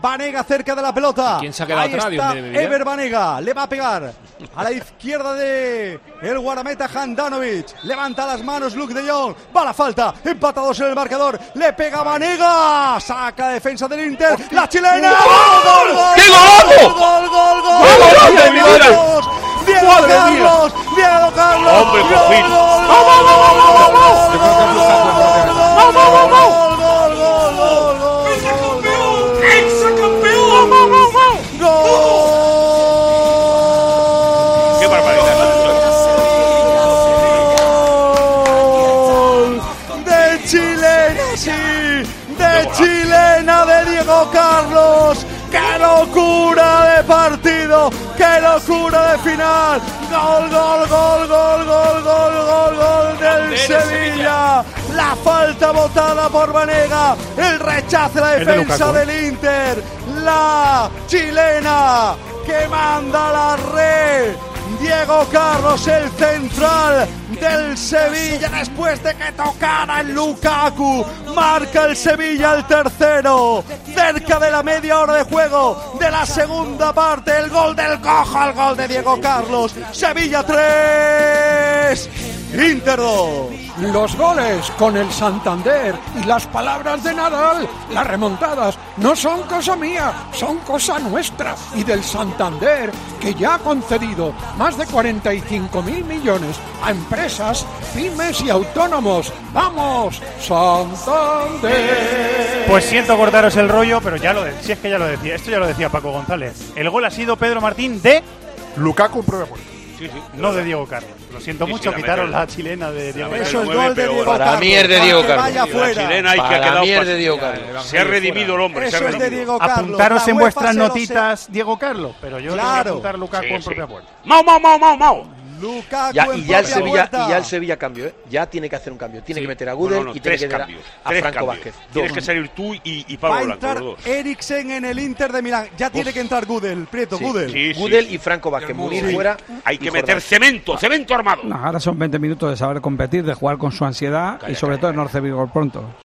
Banega cerca de la pelota. ¿Quién se ha quedado Ahí atrás? está Dios mío, Ever Banega. Le va a pegar a la izquierda de el guardameta Handanovic. Levanta las manos Luke de Jong. Va la falta. Empatados en el marcador. Le pega Banega. Saca defensa del Inter. La chilena. ¡Gol, gol! ¡Qué golazo! ¡Gol, gol, gol! ¡Gol de mi madre! Diego Carlos. Diego Carlos. ¡Hombre, por fin! ¡Qué barbaridad! De chilena, sí, de chilena de Diego Carlos. ¡Qué locura de partido! ¡Qué locura de final! ¡Gol, gol, gol, gol, gol, gol, gol, gol del Sevilla! La falta botada por Banega, el rechazo de la defensa del Inter, la chilena que manda la red. Diego Carlos, el central del Sevilla, después de que tocara el Lukaku, marca el Sevilla el tercero, cerca de la media hora de juego de la segunda parte, el gol del cojo, el gol de Diego Carlos. Sevilla 3, Inter 2. Los goles con el Santander y las palabras de Nadal, las remontadas, no son cosa mía, son cosa nuestra y del Santander, que ya ha concedido más de 45.000 millones a empresas, pymes y autónomos. ¡Vamos, Santander! Pues siento cortaros el rollo, pero si es que ya lo decía, esto ya lo decía Paco González. El gol ha sido Pedro Martín de Lukaku, prueba por no de Diego Carlos. Lo siento mucho, quitaron la chilena de Diego Carlos. Eso es gol de Diego Carlos. Para mí es de Diego Carlos. La chilena hay que ha quedado de Diego Carlos. Se ha redimido el hombre. Eso es de Diego Carlos. Apuntaros en vuestras notitas Diego Carlos, pero yo le voy a apuntar Lukaku en propia puerta. ¡Mau! Lukaku y ya el Sevilla cambió, ¿eh? Ya tiene que hacer un cambio. Tiene que meter a Gudel y tiene que meter a Franco Vázquez. Tienes que salir tú y Va Pablo a Blanco. entrar Eriksen en el Inter de Milán. Ya tiene que entrar Gudel, Prieto, Gudel. Gudel y Franco Vázquez. Munir fuera. Hay que meter cemento armado. Ahora son 20 minutos de saber competir, de jugar con su ansiedad y sobre todo en Norce Vigor pronto.